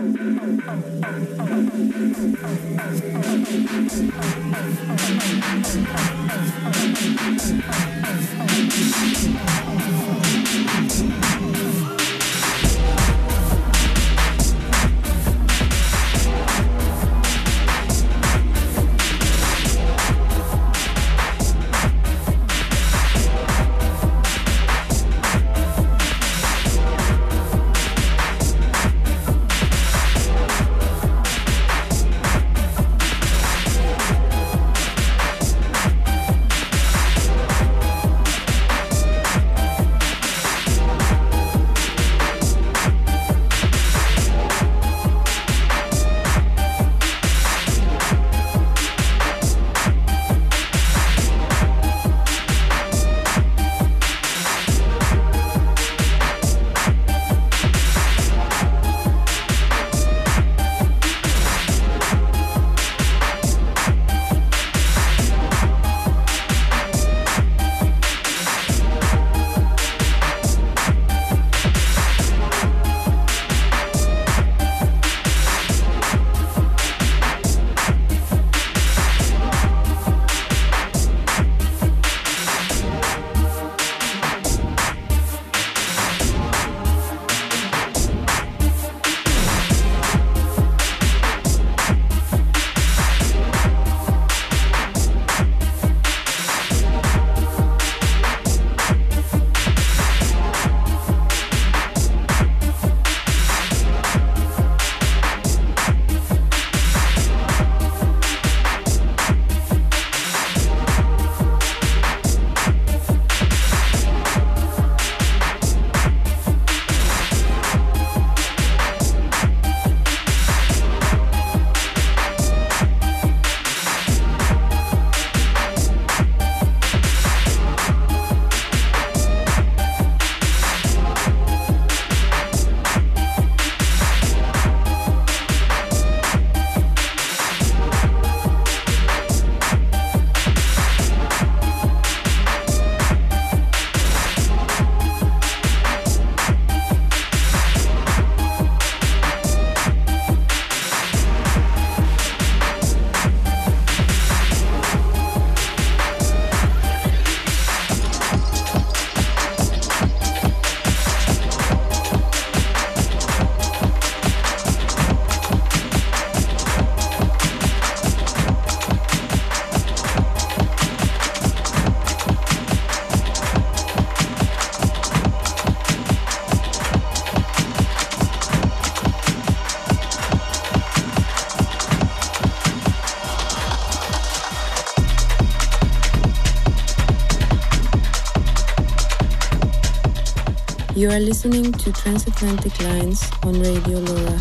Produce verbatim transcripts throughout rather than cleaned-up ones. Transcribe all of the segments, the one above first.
You are listening to Transatlantic Lines on Radio Laura.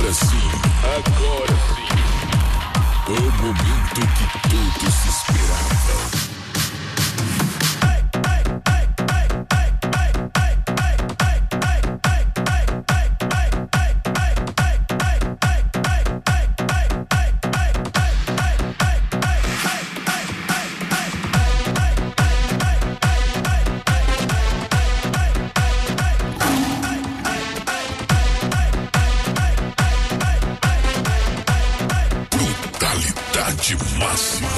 Agora sim, agora sim. O momento que todos esperavam. Brutalidade máxima.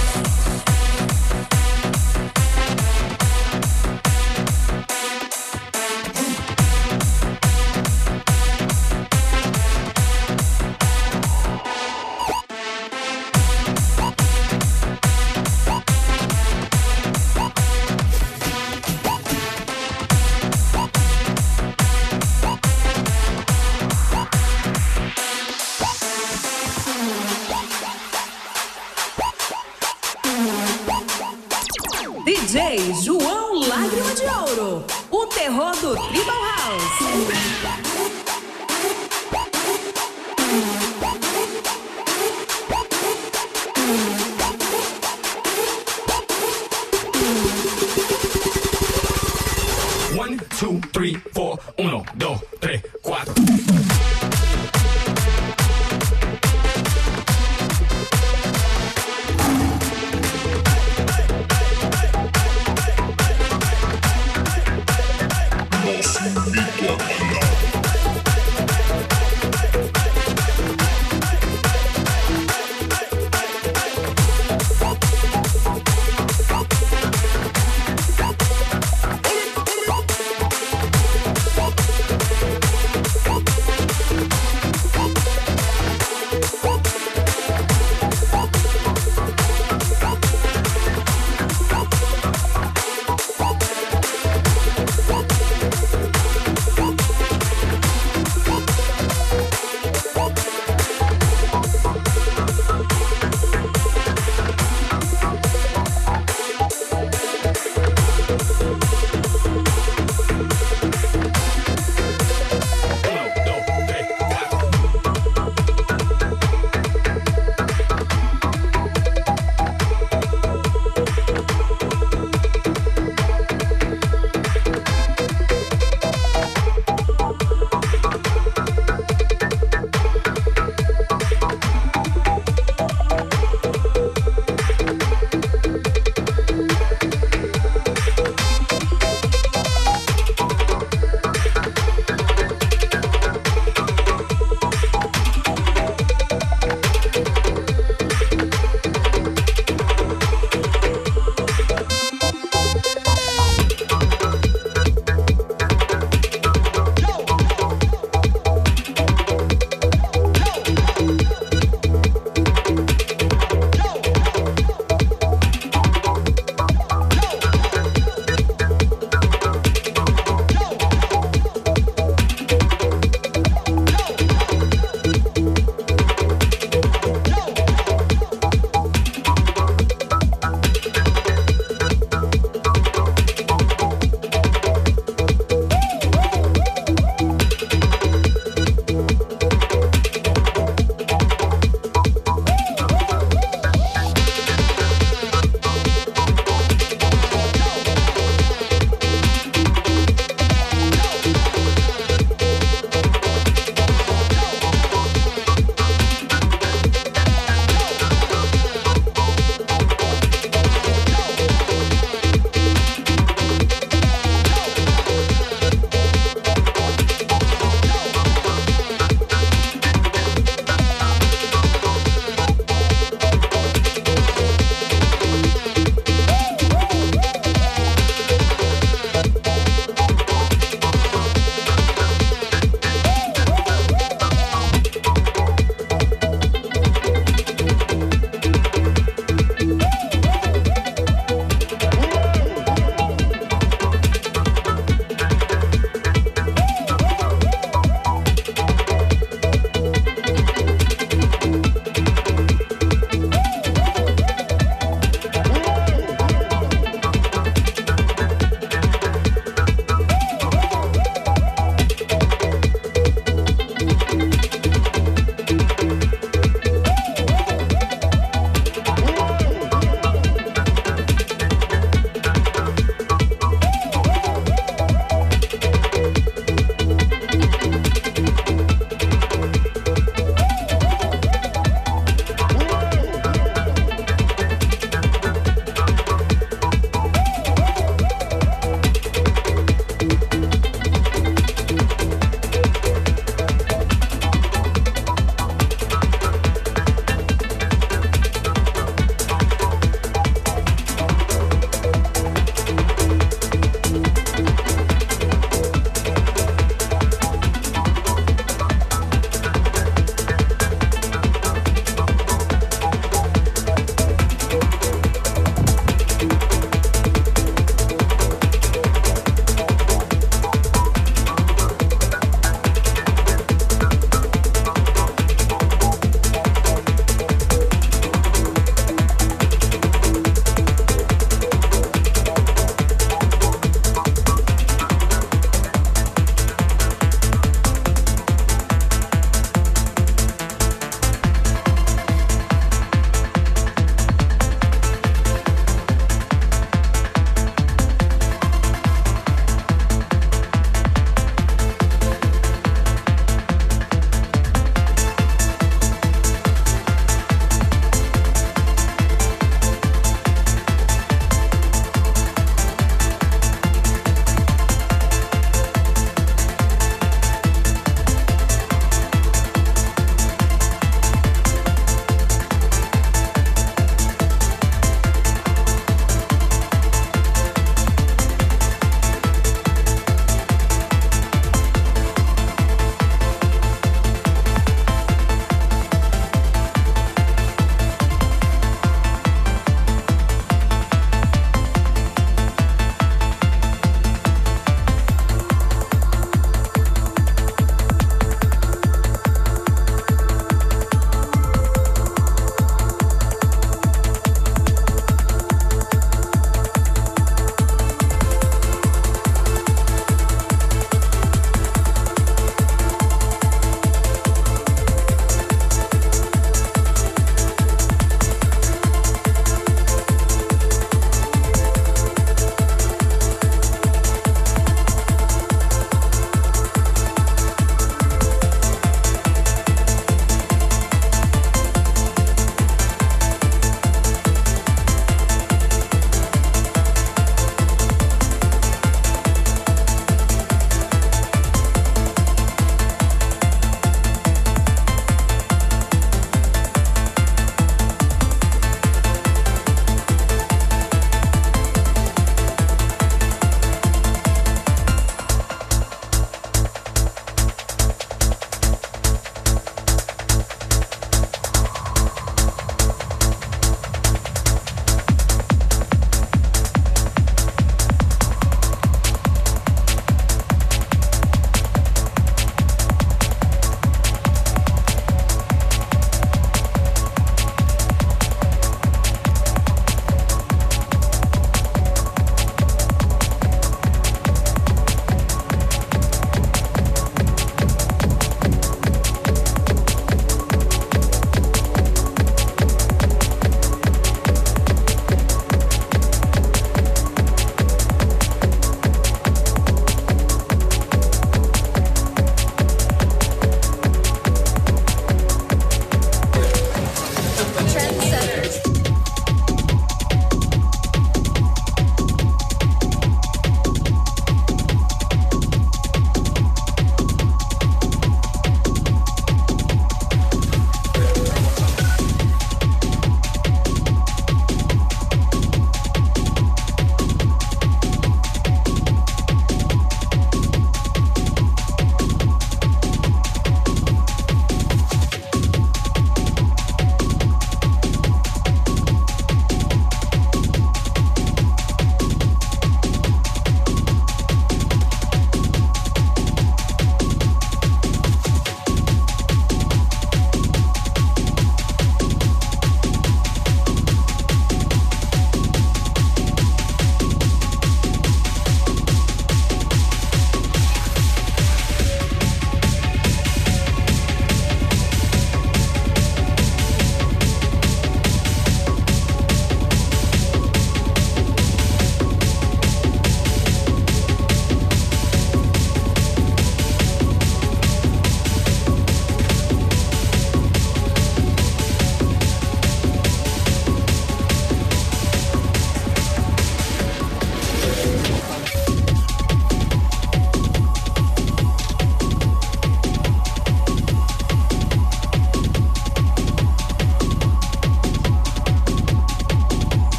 D J João Lágrima de Ouro, o terror do Tribal House. One, two, three, four, uno, dos, tres, cuatro.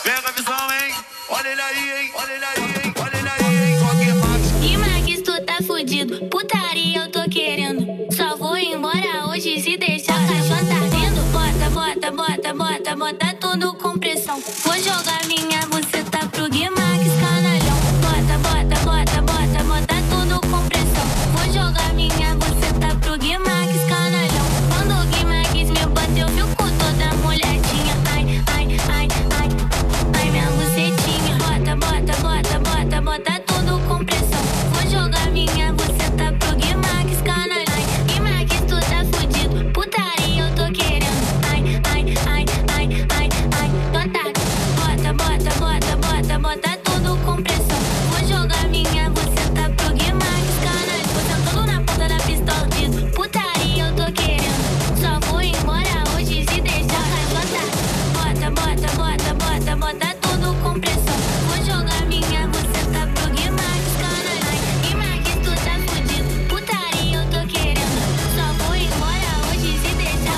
Pega a visão, hein? Olha ele aí, hein? Olha ele aí, hein? Olha ele aí, hein? Só que Max. E Max, tu tá fudido. Putaria eu tô querendo. Só vou embora hoje se deixar. A caixa tá vindo. Bota, bota, bota, bota, bota tudo com pressão. Vou jogar minha buceta pro Gui Max, canalhão. Bota, bota, bota, bota, bota tudo com pressão. Vou jogar minha buceta pro Gui Max, canalhão. Quando o Gui Max me bateu, fico toda molhadinha. Ai, ai, ai, ai, ai, minha bucetinha. Bota, bota, bota, bota, bota tudo com pressão. Vou jogar minha buceta pro Gui Max, canalhão. Gui Max, tu tá fudido. Putaria eu tô querendo. Ai, ai, ai, ai, ai, ai. Bota, bota, bota, bota, bota tudo com pressão. Vou jogar minha buceta pro Gui Max, canalhão. Vou sentando na ponta da pistola, diz, putaria eu tô querendo. Só vou embora hoje se deixar. Bota, bota, bota, bota, bota tudo com pressão. Vou jogar minha buceta pro Gui Max, canalhão. Gui Max, tu tá fudido. Putaria eu tô querendo. Só vou embora hoje se deixar.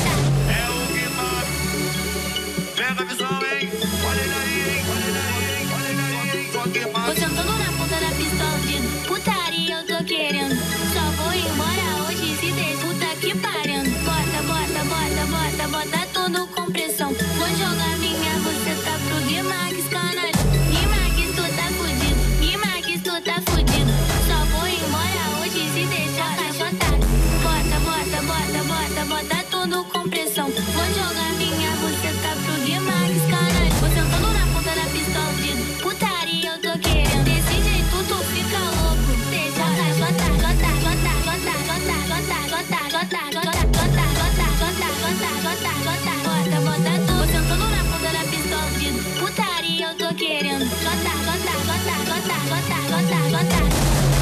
É o Gui Max. Pega a visão, hein? Olha ele aí, hein? Olha ele aí, hein? Olha ele aí, hein? Só que Vou Max. sentando na ponta da pistola, diz, putaria eu tô querendo. Só vou embora hoje se deixar. Puta que parindo. Bota, bota, bota, bota, bota tudo com pressão. Vou jogar minha buceta pro Gui Max, canalhão. Gui Max, tu tá fudido. Gui Max, tu tá fudido. Só vou embora hoje se deixar. Bota, bota, bota, bota, bota tudo com pressão. Vou jogar minha buceta pro Gui Max, canalhão. Vou sentando na ponta da pistola, diz, putaria eu tô querendo. Desse jeito tu fica louco. Deixa a jota, jota, jota, jota, jota, jota, jota, jota, jota, jota, jota, jota, jota, jota, bota, bota tudo. Vou sentando na ponta da pistola, diz, putaria eu tô querendo. Jota, jota, jota, jota, jota, jota, jota.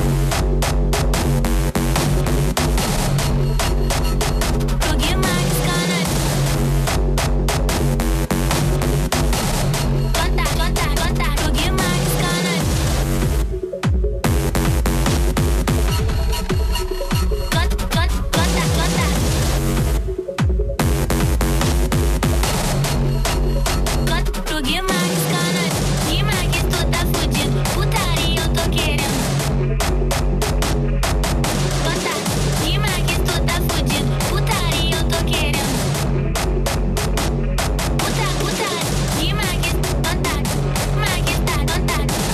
Pro Gui Max, canalhão. Jota, jota, jota, pro Gui Max, canalhão. Jota, jota, jota, jota. Jota, pro Gui Max, canalhão. Gui Max, tu tá fudido. Putaria eu tô querendo. Jota, Gui Max, tu tá fudido. Putaria eu tô querendo. Puta, puta, Gui Max, jota, Max, tá, jota.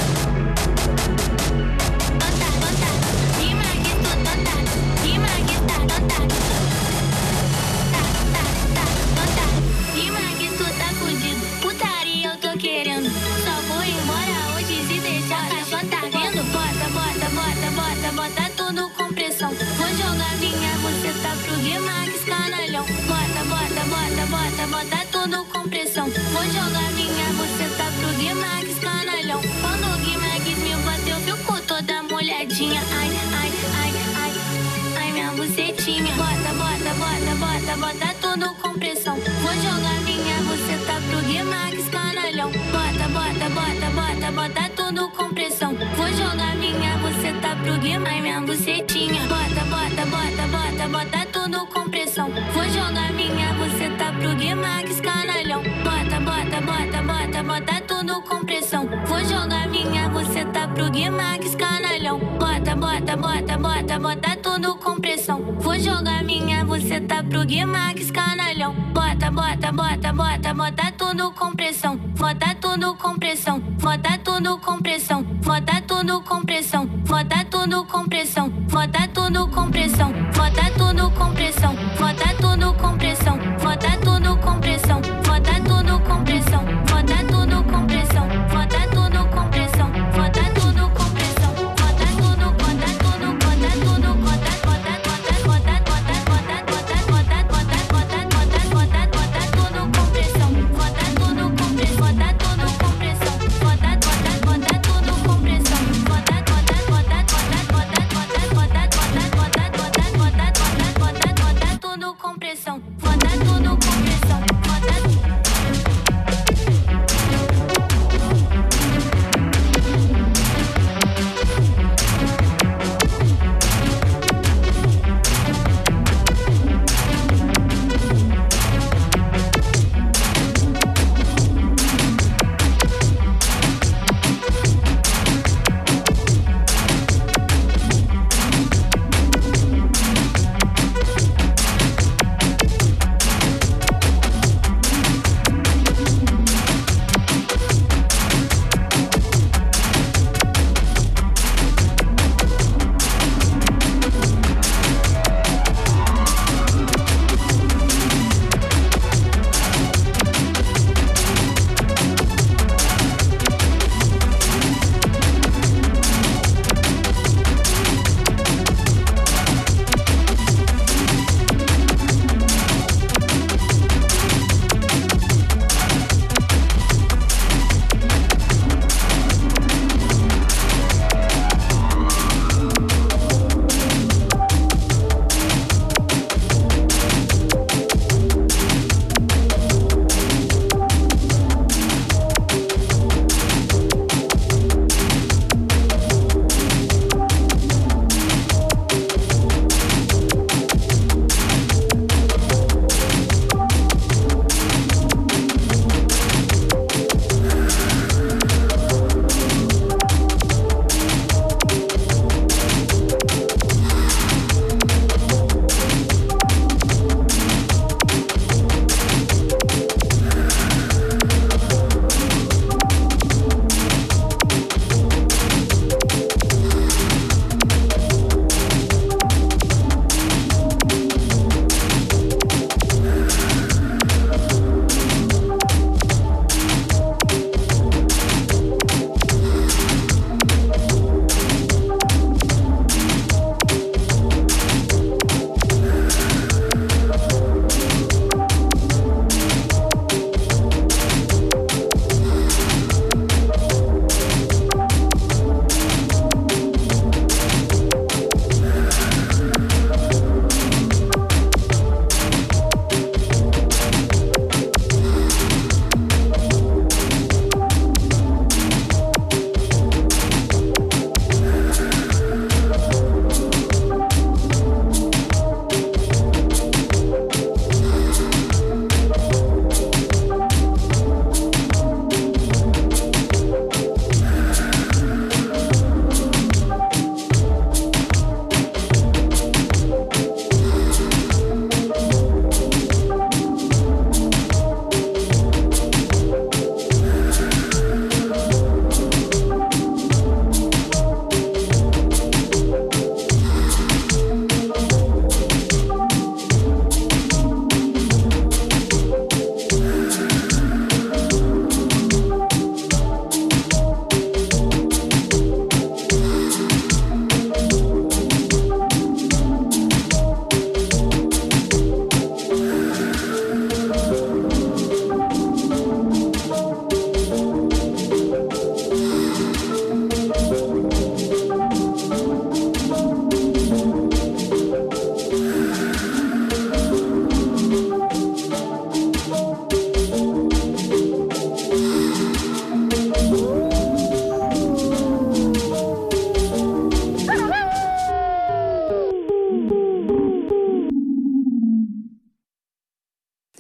Jota, jota, Gui Max, tu, jota. Gui Max, tá, jota. Tá, tá, tá, jota. Gui Max, tu tá fudido. Putaria eu tô querendo. Só vou embora hoje se deixar. A caixa tá vindo. Bota, bota, bota, bota, bota tudo com pressão. Vou jogar minha buceta pro Gui Max, canalhão. Bota, bota, bota, bota, bota tudo com pressão. Vou jogar minha buceta pro Gui Max, canalhão. Quando o Gui Max me bateu, ficou toda molhadinha. Ai, ai, ai, ai, ai, minha bucetinha. Bota, bota, bota, bota, bota tudo com pressão. Vou jogar minha buceta pro Gui Max, canalhão. Bota, bota, bota, bota, bota tudo com pressão. Vou jogar minha buceta pro Gui Max, minha bucetinha. Bota, bota, bota, bota, bota tudo com pressão. Vou jogar minha buceta pro Gui Max, canalhão. Bota, bota, bota, bota, bota tudo com pressão. Vou jogar minha buceta pro Gui Max, canalhão. Bota, bota, bota, bota, bota tudo com pressão. Vou jogar minha buceta pro Gui Max, canalhão. Bota, bota, bota, bota, bota tudo com pressão. Bota tudo com pressão. Bota tudo com pressão. Bota tudo com pressão. Bota tudo com pressão. Bota tudo com pressão. Bota tudo com pressão. Bota tudo com pressão. Bota tudo com pressão. Bota tudo com pressão. Bota tudo com pressão. Bota tudo com pressão. Bota tudo com pressão. Bota tudo, bota tudo, bota tudo, bota, bota, bota, bota, bota, bota, bota, bota, bota, bota, bota, bota tudo com pressão. Bota tudo com pressão. Bota tudo com pressão. Bota, bota, bota tudo com pressão. Bota, bota, bota, bota, bota, bota, bota, bota, bota, bota, bota, bota, bota tudo com pressão.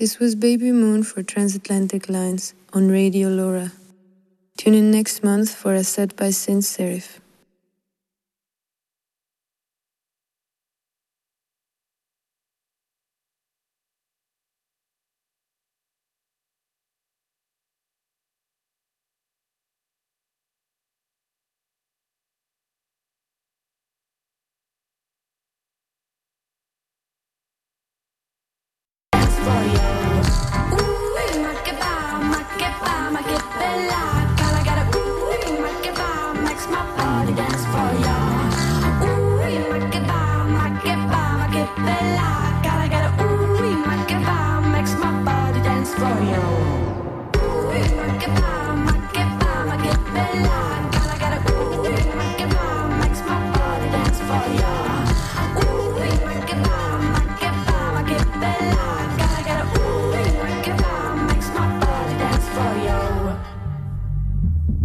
This was Baby Moon for Transatlantic Lines on Radio Laura. Tune in next month for a set by Sin Serif.